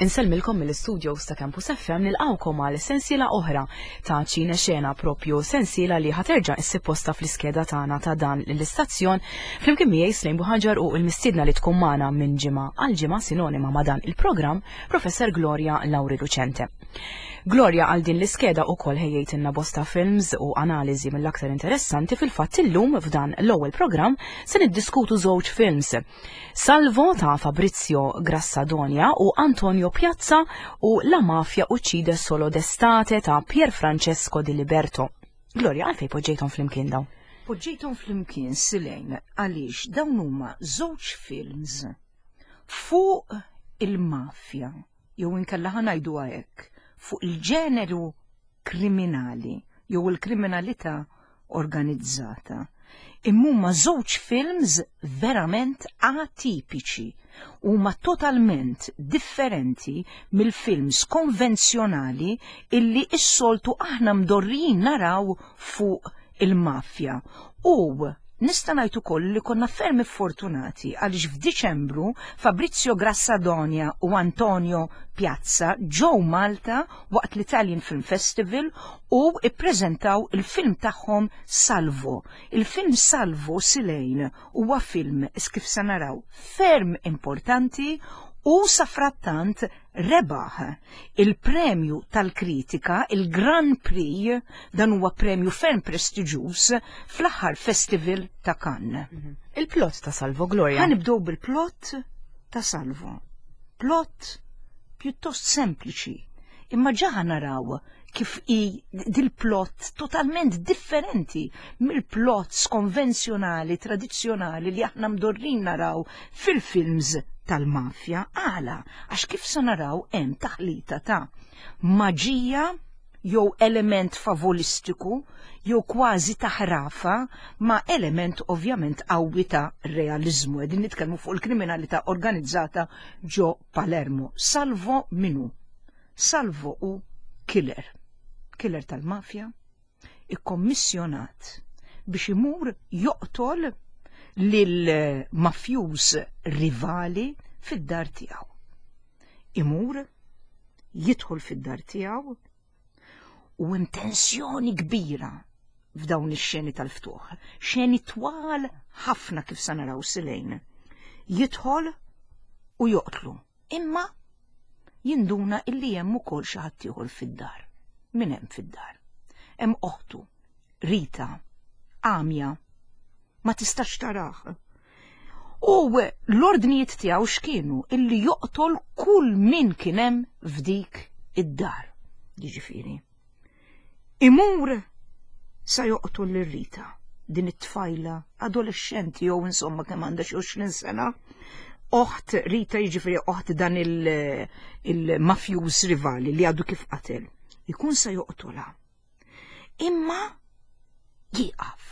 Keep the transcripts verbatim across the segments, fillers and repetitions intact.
Insellmilkom mill-istudios ta' Campus F M nilqawkom għal sensiela oħra ta' ċina xena, propju sensiela li ħaterġa' issib posta fl-iskeda tagħna ta' dan l-istazzjon flimkien miegħi Slejn Buħaġar u l-mistiedna li tkun magħna minn ġimgħa għal ġimgħa sinonima ma' dan il-programm Professor Gloria Lauri Lucente. Gloria għal din l-iskeda ukoll ħejjejtilna bosta films u analiżi mill-aktar interessanti fil-fatt illum f'dan l-ewwel programm se niddiskutu żewġ films. Salvo ta' Fabrizio Grassadonia u Antonio Piazza u La Mafia uccide solo d'estate ta' Pier Francesco Di Liberto. Gloria, għalfej poġġejthom flimkien dawn? Poġġejthom flimkien Silejn għaliex dawn huma żewġ films fuq il-mafja, jew inkella ħanajdu hekk, fuq il-ġeneru kriminali jew il-kriminalità organizzata. Imma żewġ films verament atipiċi huma totalment differenti mill-films konvenzjonali illi s-soltu aħna mdorrin naraw fuq il-mafja. U nista' ngħid ukoll li konna fermi fortunati għaliex f'Diċembru Fabrizio Grassadonia u Antonio Piazza ġew Malta waqt l-Italian Film Festival u ippreżentaw il-film tagħhom Salvo. Il-film Salvo Silejn huwa film kif se naraw ferm importanti u safrattant rebaħ il-premju tal-kritika, il-Grand Prix, dan huwa premju ferm prestiġjuż fl-aħħar festival ta' Cannes. Mm-hmm. Il-plot ta' Salvo, Gloria? Ħanibdew bil-plot ta' Salvo. Plot pjuttost sempliċi, imma ġaħa naraw kif i dil-plot totalment differenti mill-plots konvenzjonali, tradizzjonali li aħna mdorrin naraw fil-films tal-mafja. Għala, għax kif sa naraw hemm taħlita ta' maġija jew element favolistiku jew kważi taħrafa ma' element ovvjament qawwi ta' realizmu. Qegħdin nitkellmu fuq il-kriminalità organizzata ġo Palermo. Salvo minu? Salvo u killer. Killer tal-mafja ikkommissjonat biex imur joqtol lil-mafjuż rivali fid-dar tiegħu. Imur, jidħol fid-dar tiegħu u hemm tensjoni kbira f'dawn ix-xeni tal-ftuħ. Xeni twal ħafna kif sa naraw Silejn. Jidħol u joqtlu. Imma jinduna illi hemm ukoll xi ħadd ieħor fid-dar. Min hemm fid-dar? Hemm oħtu, Rita, Amja, ma tistax taraħ. U l-ordnijiet tiegħu x'kienu illi joqtol kull min kien hemm f'dik id-dar. Jiġifieri. Imur sa joqtol lir-Rita, din it-tfajla adolescenti jew insomma kemm għandha xi għoxrin sena. Oħt Rita, jiġifieri oħt dan il-mafjuż rivali li għadu kif qatel. Ikun sa joqtola. Imma jieqaf.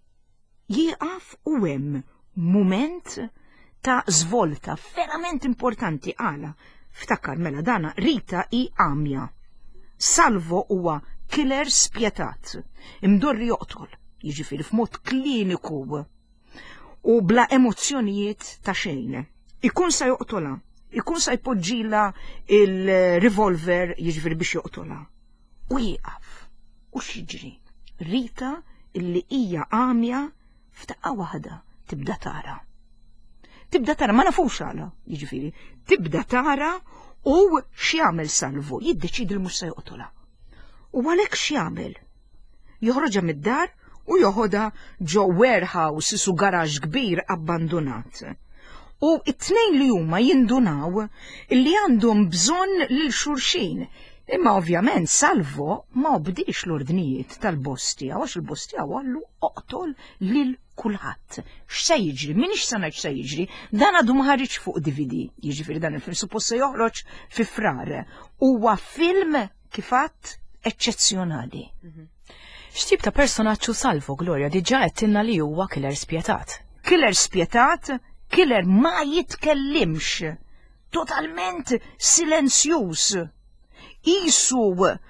Jieqaf u hemm mument ta' żvolta verament importanti għala. Ftakar mela dana Rita i Amja. Salvo huwa killer spjetat. Imdorri joqtol, jiġifieri f'mod kliniku u bla emozzjonijiet ta' xejn. Ikun sa joqtola, ikun sa jpoġġila il-revolver jiġifieri biex joqtola. U jieqaf. U x'jiġri? Rita illi hija Amja f'daqqa waħda tibda tara. Tibda tara, ma nafux għala, jiġifieri. Tibda tara u x'jagħmel Salvo, jiddeċidi li mhux se joqtolha. U għalhekk x'jagħmel? Joħroġha mid-dar u joħodha ġo warehouse isu garaġġ kbir abbandonat. U it-tnejn li huma jindunaw illi għandhom bżonn lil xulxin. Imma ovvjament Salvo ma bdiex l-ordnijiet tal-boss tiegħu għax il-boss tiegħu għallu oqtol lil kulħadd. X'se jiġri? Minix se ngħid x'se jiġri, dan għadu ma ħareġ fuq D V D. Jiġifieri dan il-film suppost se joħroġ fi frar. Huwa film kif għadd eċċezzjonali. X'tip ta' personaġġu Salvo, Gloria, diġà qedtilna li huwa killer spjetat. Killer spjetat, killer ma jitkellimx. Totalment silenzjuż. Isu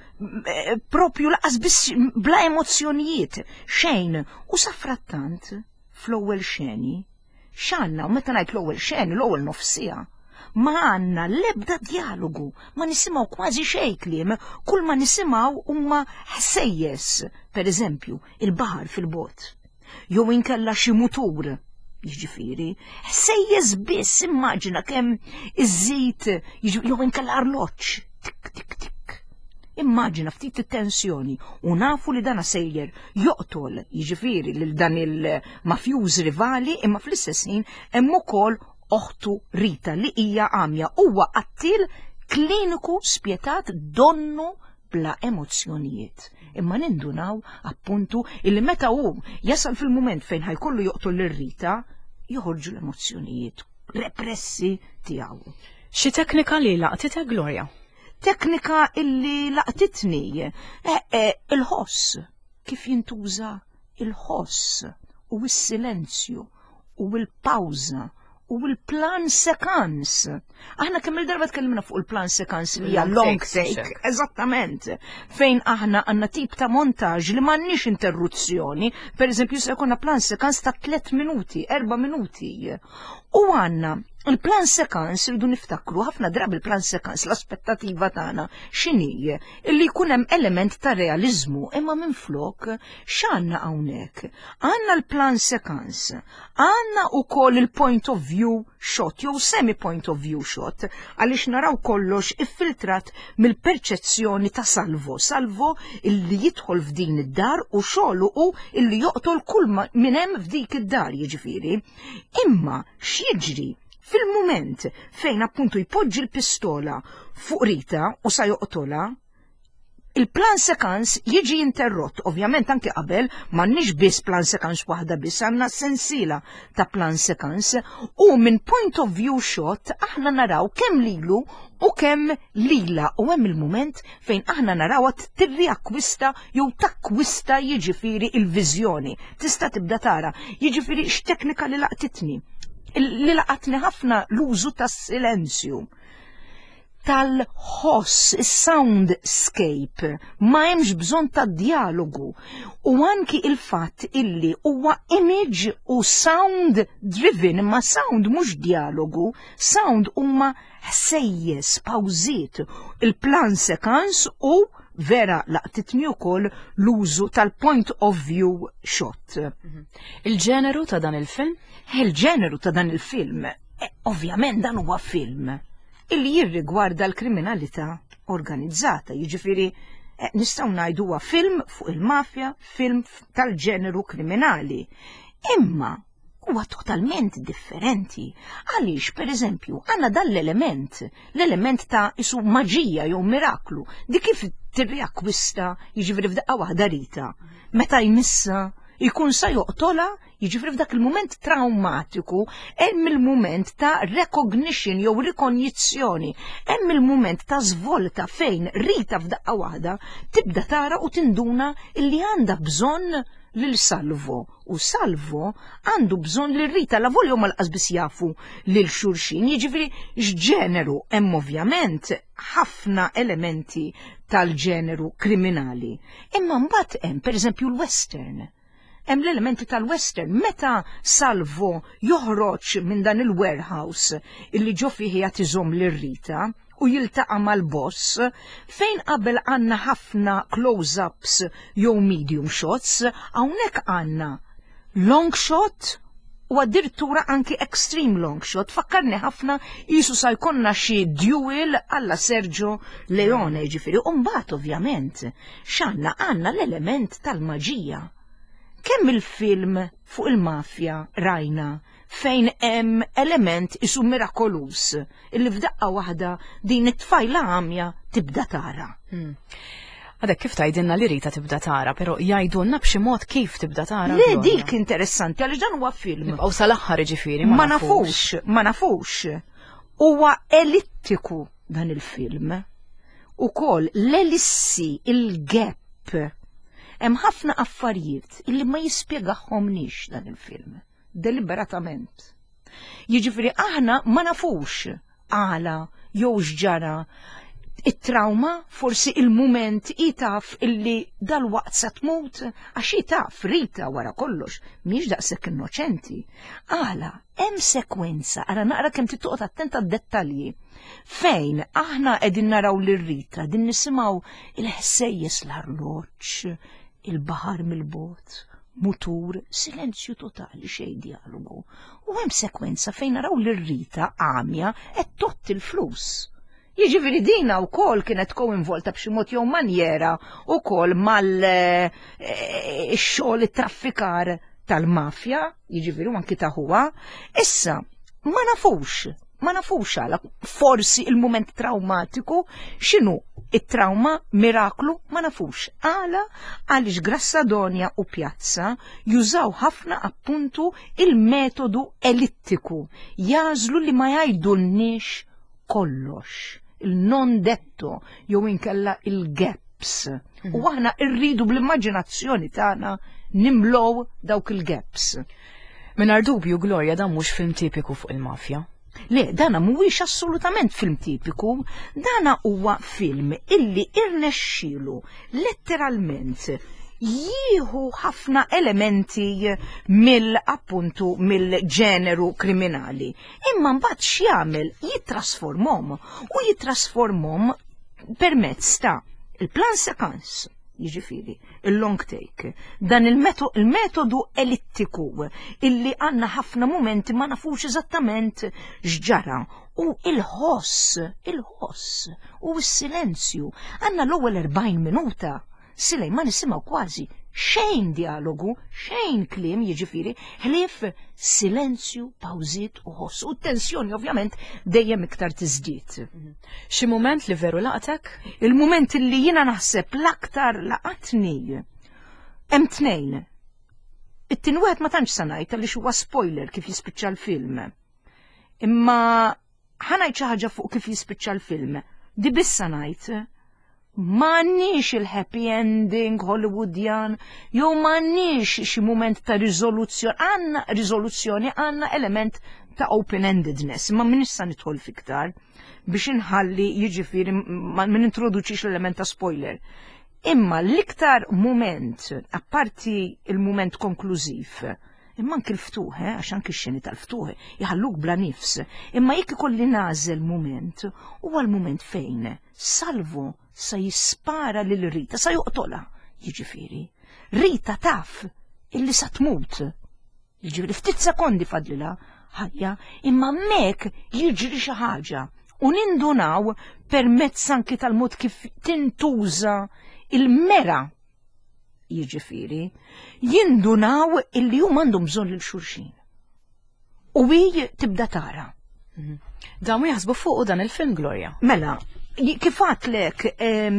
propju laqas biss bla emozzjonijiet, xejn. U safrattant fl-ewwel xeni, x'għandna u meta ngħid l-ewwel xeni, l-ewwel nofsija, ma għanna l-ebda dialogu, ma nisimaw kważi xej kliem, kull ma nisimaw huma ħsejjes, per eżempju, il-baħar fil-bot, jew inkella xi mutur, jiġifieri, ħsejjes biss immaġina kemm iż-żid jew inkella arloġġ, tik tik tik. Immaġina ftit it-tensjoni u nafu li dana sejjer joqtol jiġifieri lil dan il-mafjuż rivali imma fl-istess ħin hemm ukoll oħtu Rita li hija għamja huwa qattil kliniku spjetat donnu bla emozzjonijiet. Imma nindunaw appuntu illi meta hu jasal fil-mument fejn ħajkollu joqtol lir Rita joħorġu l-emozzjonijiet repressi tiegħu. Xi teknika li laqtita Gloria? Teknika illi laqtitni, eh, eh, il-ħoss, kif jintuża il-ħoss u s-silenzju u l-pawza u l-plan sekans. Aħna kemm il-darba tkellimna fuq il-plan sekans li hija long take, eżattament, fejn aħna għandna tip ta' montaġġ li m'għandniex interruzzjoni, pereżempju se jkollna plan sekans ta' tliet minuti, erba' minuti. U għandna il-plan sekans rridu niftakru ħafna drabi il-plan sekans l-aspettativa tagħna x'inhi illi jkun hemm element ta' realiżmu imma minflok x'għandna hawnhekk. Għandna l-plan sekans, għandna wkoll il-point of view shot jew semi point of view shot għaliex naraw kollox iffiltrat mill-perċezzjoni ta' Salvo. Salvo illi jidħol f'din id-dar u xogħlu hu illi joqtol kull minn hemm f'dik id-dar jiġifieri. Imma x'jiġri fil-mument fejn appuntu jpoġġi l-pistola fuq Rita u sa joqtola, il-plan sekans jiġi interrott. Ovvjament anke qabel m'għandniex biss plan sekans waħda biss, għandna sensiela ta' plan sekans u minn point of view shot aħna naraw kemm lilu u kemm lila u hemm il-mument fejn aħna narawha tirriakkwista jew takkwista jiġifieri il-viżjoni. Tista' tibda tara, jiġifieri x'teknika li laqtitni. Li laqatni ħafna l-użu tas-silenzju, tal-ħoss, soundscape, ma hemmx bżonn ta' dialogu u anki il-fatt illi huwa image u sound driven, ma sound mhux dialogu, sound huma ħsejjes, pawżiet, il-plan sekans u vera laqtitni wkoll l-użu tal-point of view shot. Il-ġeneru ta' dan il-film? Il-ġeneru ta' dan il-film, eh, ovvjament dan huwa film illi jirrigwarda l-kriminalità organizzata, jiġifieri eh, nistgħu ngħidu huwa film fuq il-mafja, film tal-ġeneru kriminali. Imma huwa totalment differenti. Għaliex, pereżempju, għandna dan l-element, l-element ta' isu maġija jew miraklu, di kif tirriakkwista jiġifieri f'daqqa waħda Rita, meta jmissa jkun sa joqtola, jiġifieri f'dak il-mument traumatiku, hemm il-mument ta' recognition jew rikonjizzjoni, hemm il-mument ta' svolta fejn Rita f'daqqa waħda tibda tara u tinduna illi għandha bżonn lil Salvo u Salvo għandu bżonn lil Rita la volju ma laqas biss jafu lil xulxin, jiġifieri x'ġeneru hemm ovvjament ħafna elementi tal-ġeneru kriminali. Imma mbagħad hemm pereżempju l-western. Hemm l-elementi tal-western meta Salvo joħroġ minn dan il-warehouse illi ġo fih jagħtiżhom lir Rita u jiltaqa' mal-boss fejn qabel għandna ħafna close-ups jew medium shots, hawnhekk għandna long shot u addirittura anki extreme long shot. Fakkarni ħafna jisu sa jkollna xi duel alla Sergio Leone ġifieri u mbagħad ovvjament x'għandna għandna l-element tal-maġija. Kemm il-film fuq il-mafja rajna fejn hemm element isu mirakolus illi f'daqqa waħda din it-tfajla għamja tibda tara. Għadek kif tajdinna li Rita tibda tara, pero jgħidulna b'xi mod kif tibda tara. Le dik interessanti għaliex dan huwa film. Aw sal-aħħar ġifieri ma nafux, ma nafux. Huwa elittiku dan il-film. Ukoll l-elissi, il-gap. Hemm ħafna affarijiet illi ma jispjegahomniex dan il-film. Deliberatament. Jiġifieri aħna ma nafux għala jew x'ġara. it-trauma, forsi il-moment itaf illi dal-waqt sa tmut, għax itaf Rita wara kollox, miex daqshekk innoċenti. Għala, hemm sekwenza, ara naqra kemm tittoqgħod attenta d-dettalji. Fejn aħna qegħdin naraw lir Rita, din nisimgħu il-ħsejjes l-arloġġ, il-baħar mill-bot, mutur, silenzju totali, xejn dialogu. U hemm sekwenza fejn naraw lir Rita għamja qed totti l-flus. Jiġifieri dina wkoll kienet ko-involta b'xi mod jew manjera wkoll mal-xogħol it-traffikar tal-mafja, jiġifieri anki ta' huwa. Issa, ma nafux, ma nafux għala forsi il-mument traumatiku x'inhu it-trauma miraklu ma nafux. Għala għaliex Grassadonia u Pjazza jużaw ħafna appuntu il-metodu elittiku, jażlu li ma jgħidulniex kollox, il-non detto, jew inkella il-gaps. U aħna rridu bl-immaġinazzjoni tagħna nimlow dawk il-gaps. Mingħajr dubju, Gloria, dan mhux film tipiku fuq il-mafja. Le, dana mhuwiex assolutament film tipiku, dana huwa film illi irnexxielu letteralment jieħu ħafna elementi mill-appuntu mill-ġeneru kriminali. Imma mbagħad x'jagħmel jittrasformhom u jittrasformhom permezz ta' il-plan sequence, jiġifieri il-long take, dan il-metodu elittiku illi għandna ħafna momenti ma nafux eżattament x'ġara. U il-ħoss, il-ħoss u s-silenzju għandna l-ewwel erbgħin minuta. Silej ma nisimgħu kważi xejn dialogu, xejn kliem, jiġifieri ħlief silenzju, pawżiet u ħoss. U t-tensjoni ovvjament dejjem iktar tiżdied. Xi mument li veru laqtek? Il-mument li jiena naħseb l-aktar laqatni hemm tnejn. It-tieni wieħed ma tantx sa ngħid għaliex huwa spoiler kif jispiċċa l-film. Imma ħanajt xi ħaġa fuq kif jispiċċa l-film. Di bissa ngħid m'għandniex il-happy ending Hollywoodjan, jew m'għandniex xi mument ta' riżoluzzjoni, għandna riżoluzzjoni, għandna element ta' open-endedness, ma min issa nidħol fiktar biex inħalli jiġifieri ma nintroduċix l-element ta' spoiler. Imma l-iktar mument, apparti il-mument konklużiv, imma anke l-ftuħ, għax anke x-xeni tal-ftuħ jħalluk bla nifs, imma jekk ikolli nażel mument, huwa l-mument fejn Salvo sa jispara lil Rita, sa joqtola, jiġifieri. Rita taf illi sa tmut. Jiġifieri ftit sekondi fadlila ħajja, imma mek jiġri xi ħaġa u nindunaw permezz anki tal-mod kif tintuża il-mera, jiġifieri, jindunaw illi huma għandhom bżonn lil xulxin. U hi tibda tara. Dan mu jaħsbu fuq dan il-film, Gloria. Mela, kif għatlek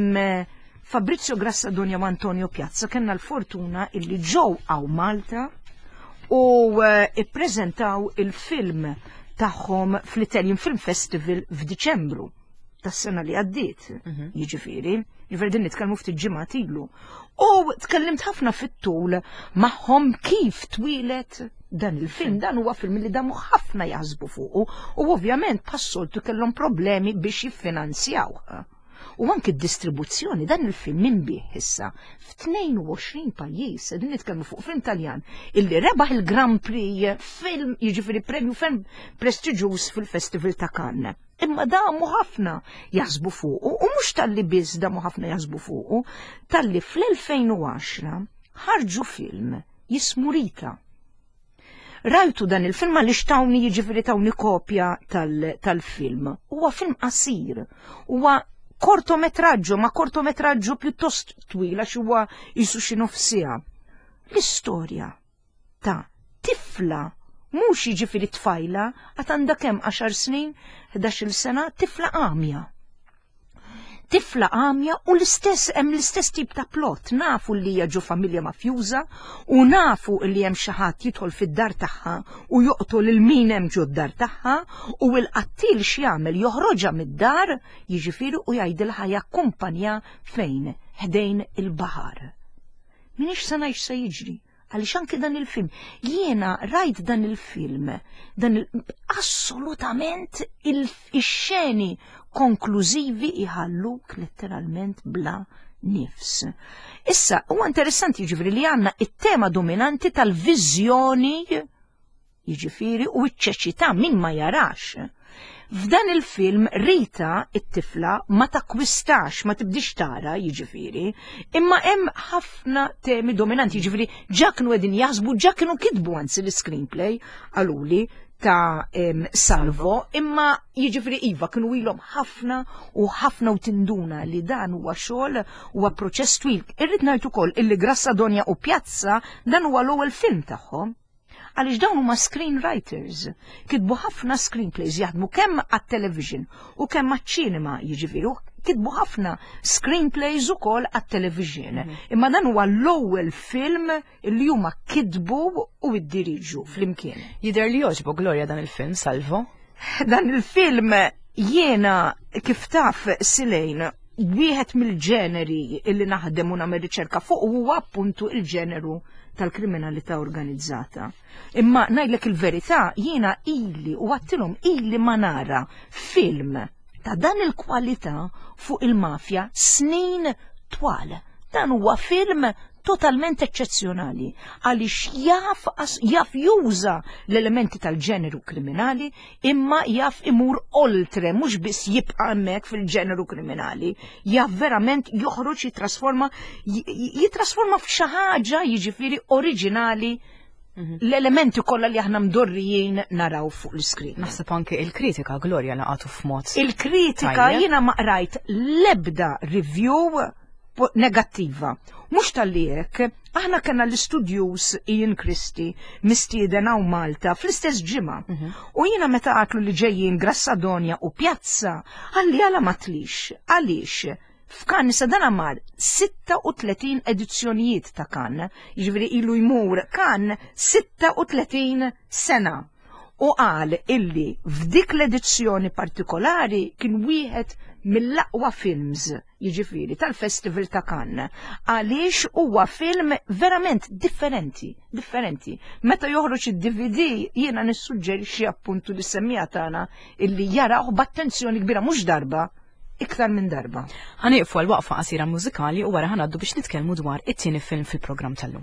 Fabrizio Grassadonia u Antonio Piazza kellna l-fortuna illi ġew għaw Malta u ippreżentaw il-film tagħhom fl-Italian Film Festival f'Diċembru tas-sena li għaddiet, jiġifieri, jiġifieri din nitkellmu ftit ġimgħat ilu. U tkellimt ħafna fit-tul magħhom kif twilet dan il-film, dan huwa film li damu ħafna jaħsbu fuqu u ovvjament passoltu kellhom problemi biex jiffinanzjawha. U anke d-distribuzzjoni dan il-film minbih issa f'tnejn u għoxrin pajjiż, qegħdin nitkellmu fuq film Taljan illi rebaħ il-Grand Prix film, jiġifieri premju film prestiġjuż fil-Festival ta' Cannes. Imma damu ħafna jaħsbu fuqu u mhux talli biss damu ħafna jaħsbu fuqu, talli fl-elfejn u għaxra ħarġu film jismu Rita. Rajtu dan il-film għaliex tawni jiġifieri tawni kopja tal-film. Huwa film qasir, huwa kortometraġġu, ma kortometraġġu pjuttost twila xuwa jisu xi nofsija. L-istorja ta' tifla, mhux jiġifieri tfajla, għad għandha kemm għaxar snin, ħdax-il sena, tifla għamja. Tifla għamja u l-istess hemm l-istess tip ta' plot, nafu li hija ġo familja mafjuża u nafu li hemm xi ħadd jidħol fid-dar tagħha u joqtol il min hemm ġo d-dar tagħha u l-qattil x'jagħmel joħroġha mid-dar jiġifieri u jgħidilha jakkumpanja fejn ħdejn il-baħar. Minix se ngħid se jiġri, għaliex anke dan il-film, jiena rajt dan il-film, dan il assolutament il-xeni konklużivi iħalluk letteralment bla nifs. Issa, huwa interessanti jiġifieri li għandna it-tema dominanti tal-viżjoni jiġifieri u ċ-ċeċità min ma jarax. F'dan il-film Rita it-tifla ma takkwistax, ma tibdix tara jiġifieri, imma hemm ħafna temi dominanti jiġifieri ġa kienu qegħdin jaħsbu ġa kienu kitbu anzi l-screenplay għaluli ta' um, Salvo, imma jiġifieri iva kienu ilhom ħafna u ħafna u tinduna li dan huwa xogħol huwa proċess twil. Irrid ngħid ukoll illi Grassadonia u Pjazza dan huwa l-ewwel film tagħhom. Għaliex dawn huma screenwriters, kitbu ħafna screenplays jaħdmu kemm għat-television u kemm għaċ-ċinema jiġifieri, kitbu ħafna screenplays ukoll għat-television. Imma dan huwa l-ewwel film li huma kitbu u iddiriġu flimkien. Jidher li jogħġbu Gloria dan il-film Salvo? Dan il-film jiena kif taf Silejn wieħed mill-ġeneri illi naħdem u nagħmel riċerka fuq huwa appuntu il-ġeneru tal-kriminalità organizzata. Imma ngħidlek il-verità jiena ili u għattilhom ili ma nara film ta' dan il-kwalità fuq il-mafja snin twal. Dan huwa film totalment eċċezzjonali għaliex jaf, jaf juża l-elementi tal-ġeneru kriminali imma jaf imur oltre mhux biss jibqa' hemmhekk fil-ġeneru kriminali, jaf verament joħroġ jitrasforma jitrasforma f'xi ħaġa jiġifieri oriġinali l-elementi kollha li aħna mdorrijin naraw fuq l-iskrin. Naħseb anke il-kritika Gloria laqatu f'mod. Il-kritika jiena ma qrajt l-ebda review negattiva. Mux tal-li hekk, aħna kena l-studios Ian Christie mistieden hawn Malta fl-istess ġimgħa. U jiena meta għatlu li ġejjin Grassadonia u Pjazza, għalli għala matlix, għaliex f'Kannes sa dan għamar sitta u tletin edizzjonijiet ta' Cannes, jiġifieri ilu jmur Cannes sitta u tletin sena. U qal illi f'dik l-edizzjoni partikolari kien wieħed mill-aqwa films jiġifieri tal-Festival ta' Cannes. Għaliex huwa film verament differenti, differenti. Meta joħroġ id-D V D jiena nissuġġerixxi appuntu li semmija tagħna illi jaraw b'attenzjoni kbira mhux darba, iktar minn darba. Ħaniqfu għal waqfa qasira mużikali u wara ħanaddu biex nitkellmu dwar it-tieni film fil-programm tal-lum.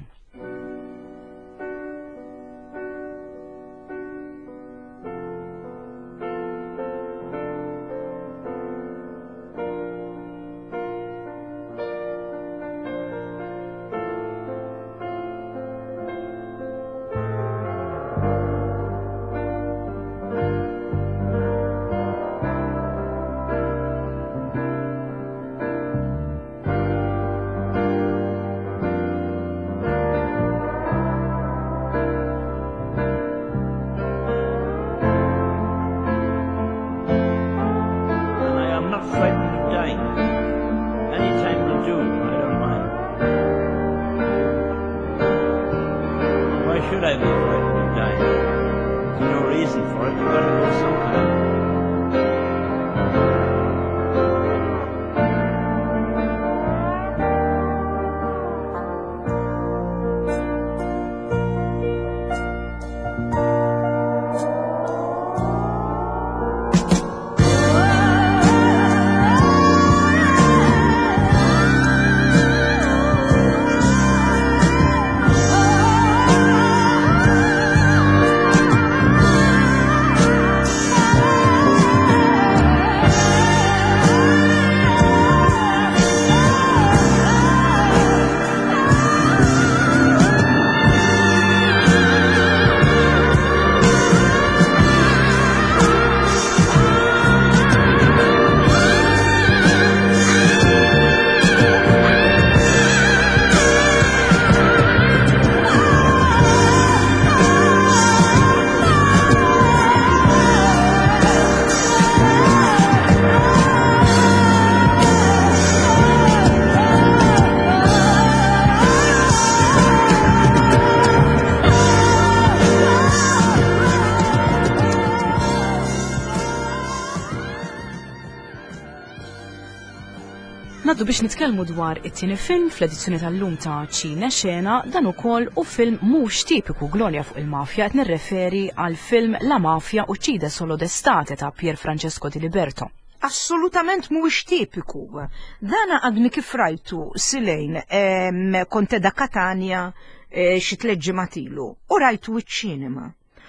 Naddu biex nitkellmu dwar it-tieni film fl-edizzjoni tal-lum ta' Cine Xena, dan ukoll u film mhux tipiku Gloria fuq il-mafja, qed nirreferi għal film La Mafia Uccide Solo d'Estate ta' Pier Francesco Di Liberto. assolutament mhuwiex tipiku. Dana għadni kif rajtu silejn kont edha Katania xi tliet ġimgħat ilu u rajtu iċ-ċinema.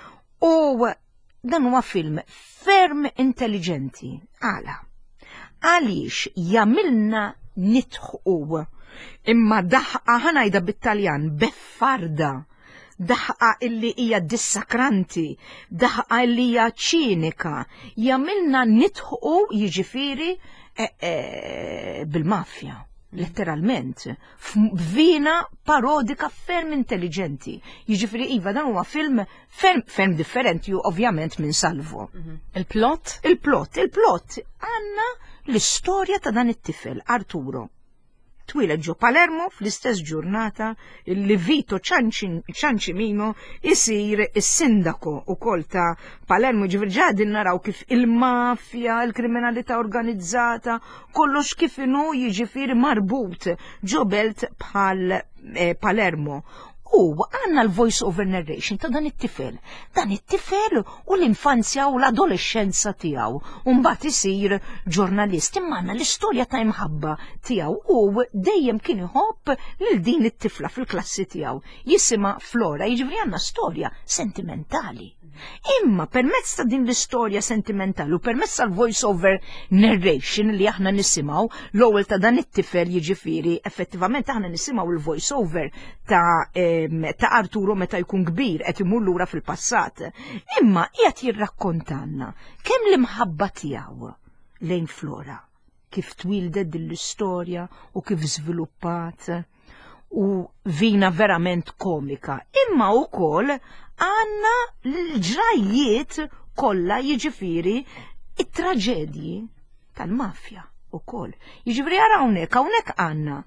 U dan huwa film ferm intelligenti. Għala. Għaliex jagħmilna nitħu imma daħqa ħanajda bit-Taljan beffarda. Daħqa illi hija dissakranti, daħqa illi hija ċinika, jagħmilna nitħu jiġifieri e, e, bil-mafja, letteralment, f'vina parodika ferm intelligenti. Jiġifieri iva dan huwa film ferm, ferm differenti ovvjament minn Salvo. Il-plot? Il-plot, il-plot għandna l-istorja ta' dan it-tifel, Arturo. Twilet ġo Palermo fl-istess ġurnata illi Vito Ciancimino isir is-sindako ukoll ta' Palermo. Ġifieri ġadin naraw kif il-mafja, il-kriminalità organizzata, kollox kif inhu jiġifieri marbut ġo belt bħal eh, Palermo. U għanna l-voice over narration ta' dan it-tifel. Dan it-tifel u l-infanzja u l-adolescenza tijaw. Umbat isir ġurnalist. Immanna l-istorja ta' imħabba tijaw u dejjem kien iħobb lil din it-tifla fil-klassi tijaw. Jisima Flora, jiġifieri għanna storja sentimentali. Imma permezz ta' din l-istorja sentimentali u permezz tal-voice over narration li aħna nisimaw, l-ewwel ta' dan it-tifel jiġifieri effettivament aħna nisimaw il-voice over ta' ta' Arturo meta jkun kbir qed imur lura fil-passat. Imma qiegħed jirrakkontanna kemm l-imħabba tiegħu lejn Flora, kif twildet din l-istorja u kif żviluppat u vina verament komika. Imma wkoll għandna l-ġrajiet kollha jiġifieri it-traġedji tal-mafja ukoll. Jiġifieri ara hawnhekk hawnhekk għandna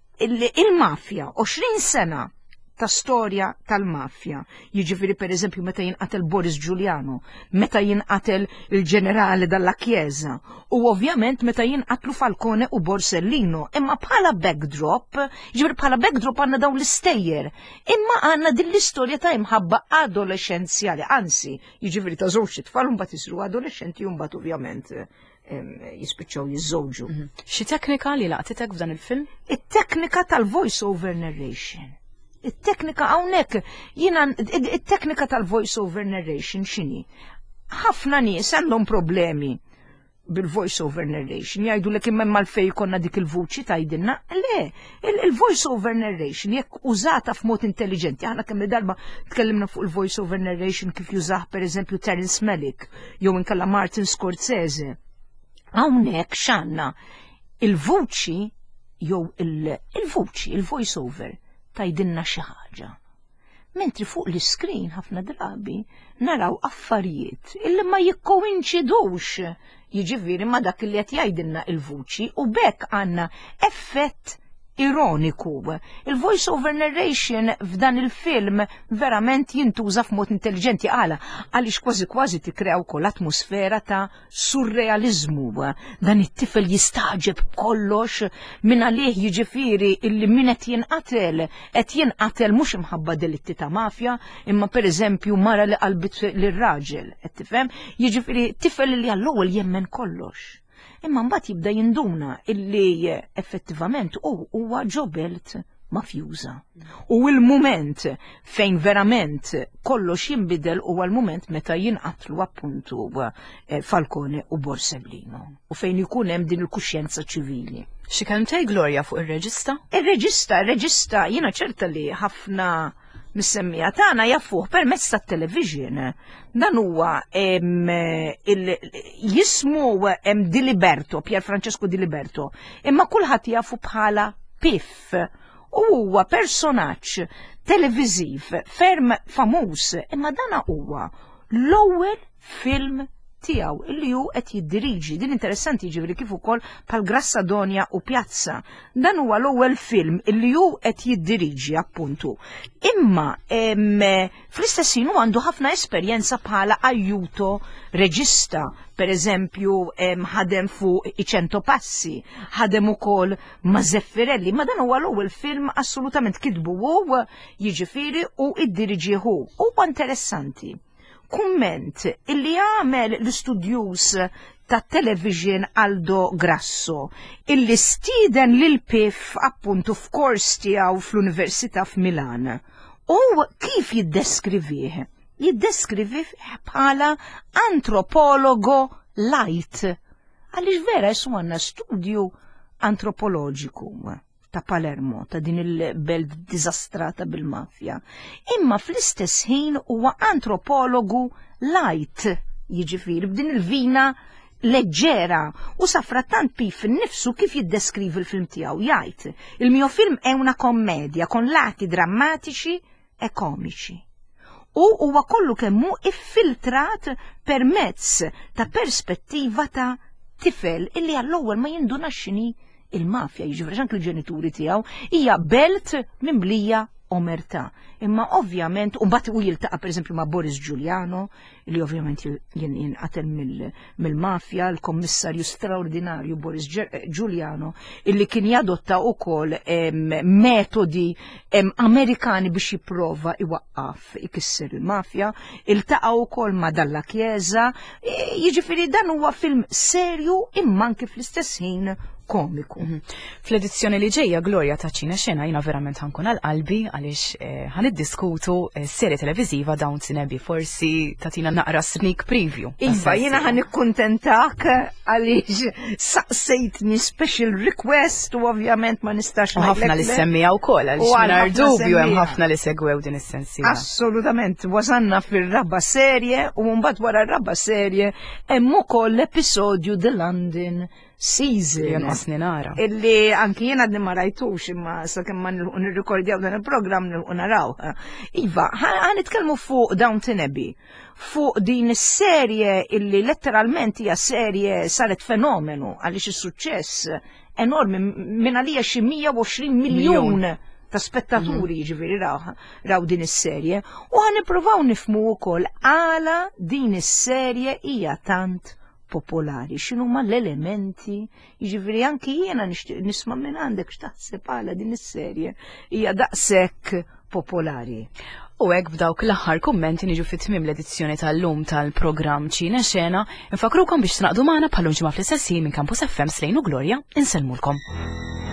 il-mafja għoxrin sena ta' storja tal-mafja. Jiġifieri pereżempju meta jinqatel Boris Giuliano, meta jinqatel il-ġenerali dalla Chiesa u ovvjament meta jinqatlu Falcone u Borsellino. Imma bħala backdrop, jiġifieri bħala backdrop għandna dawn l-istejjer. Imma għandna din l-istorja ta' imħabba adolescenzjali, anzi, jiġifieri ta' żewġ tfal mbagħad isru adolescenti u mbagħad ovvjament jispiċċaw jiżżewġu. Xi teknika li laqtitek f'dan il-film? It-teknika tal-voice over narration. Il-teknika hawnhekk jiena it-teknika tal-voice over narration x'inhi? Ħafna nies għandhom problemi bil-voice over narration, jgħidulek imma malfej konna dik il-vuċi tgħidilna. Le, il-voice over narration jekk użata f'mod intelligenti. Aħna kemm darba tkellimna fuq il-voice over narration kif jużah pereżempju Terence Malick jew inkella Martin Scorsese. Hawnhekk x'għandna il-vuċi jew il-vuċi, il-voice over tajdinna xi ħaġa. Mentri fuq l-iskrin ħafna drabi naraw affarijiet illi ma jikkoinċidux jiġifieri ma dak li qed jgħidilna il-vuċi u bekk għandna effett ironiku. Il-voice over narration f'dan il-film verament jintuża f'mod intelligenti għala għaliex kważi kważi tikkrea wkoll atmosfera ta' surrealizmu. Dan it-tifel jistaġeb kollox minn għalih jiġifieri illi min qed jinqatel qed jinqatel mhux imħabba delitti ta' mafja, imma pereżempju mara li qalbit lir-raġel, qed tifhem? Jiġifieri tifel li għall-ewwel jemmen kollox. Imma mbagħad jibda jinduna illi effettivament huwa ġobelt mafjuża. U l-mument fejn verament kollox jinbidel huwa l-mument meta jinqatlu appuntu Falcone u Borsellino. U fejn ikun hemm din il-kuxjenza ċivili. Xi kemm tgħid Gloria fuq ir-reġista? Ir-reġista, ir-reġista jiena ċerta li ħafna mis-semmija tagħna jafuh permezz tat-television. Dan huwa jismu Di Liberto, Pier Francesco Di Liberto, imma kulħadd jafu bħala Piff. U huwa personaġġ televiżiv ferm famuż, imma dan huwa l-ewwel film tiegħu illi hu qed jiddiriġi. Din interessanti jiġifieri kif ukoll bħal Grassadonia u Pjazza. Dan huwa l-ewwel film illi hu qed jiddiriġi appuntu. Imma fl-istess ħin għandu ħafna esperjenza bħala ajjuto reġista. Per eżempju, ħadem fuq i Cento Passi, ħadem ukoll ma' Zeffirelli, ma dan huwa l-ewwel film assolutament kitbu hu jiġifieri u iddiriġi hu. Huwa interessanti. Kumment illi għamel l-istudjus ta' television Aldo Grasso, illi stiden lil Piff appuntu f'kors tiegħu fl-Università f'Milan. U kif jiddeskrivih? Jiddeskrivih bħala antropologo light. Għaliex vera jissu għandna studju antropoloġiku ta' Palermo, ta' din il-belt diżastrata bil-mafja. Imma fl-istess ħin huwa antropologu light, jiġifieri b'din il-vina leġġera, u safrattant Piff innifsu kif jiddeskrivi l-film tiegħu jgħid: il-mio film è una commedia con lati drammatiċi e komiċi. U huwa kollu kemmu iffiltrat permezz ta' perspettiva ta' tifel illi għall-ewwel ma jindunax x'inhi il-mafja, jiġifieri anke l-ġenituri tiegħu hija belt mimlija omertà. Imma ovvjament, u mbagħad u jiltaqa' pereżempju ma' Boris Giuliano, li ovvjament jinqatel mill-mafja, l-kommissarju straordinarju Boris Giuliano, illi kien jadotta wkoll metodi Amerikani biex jipprova iwaqqaf ikisser il-mafja, iltaqa' wkoll ma' Dalla Chiesa, jiġifieri dan huwa film serju imma anke fl-istess ħin komiku. Fl-edizzjoni li ġejja Gloria ta' Ċina Xena jina verament ħankun għal-qalbi għaliex ħaniddiskutu serje televiżiva Downton Abbey, forsi tatina naqra sneak preview. Iva, jina ħan ikkuntentak għaliex saqsejtni special request u ovvjament ma nistax ngħidlek. Ħafna li semmija wkoll għaliex mingħajr dubju hemm ħafna li segwew din is-sensiela. Assolutament, wasanna fir-raba serje u mbagħad wara r-raba serje hemm ukoll l-episodju The London Season. Nara. Illi anki jena għadni ma rajtux imma sa' kemm ma nirrikordjaw dan il-program nilqu naraw. Iva, għan nitkellmu fuq Downton Abbey, fuq din is-serje illi letteralment hija serje saret fenomenu għaliex is-suċċess enormi minn għalija xi mija u għoxrin miljun ta' spettaturi ġifiri raw, raw din is-serje u għan nippruvaw nifmu wkoll għala din is-serje hija tant popolari, xinu ma l-elementi, jiġifieri anki jiena nisma' minn għandek x'taħseb għala din is-serje hija daqshekk popolari. U hekk b'dawk l-aħħar kummenti niġu fit-tmiem l-edizzjoni tal-lum tal-programm Ċina Xena, infakrukom biex tnaqdu magħna bħal ġimgħa fl-istess minn Campus F M Slejn u Gloria, insellmulkom.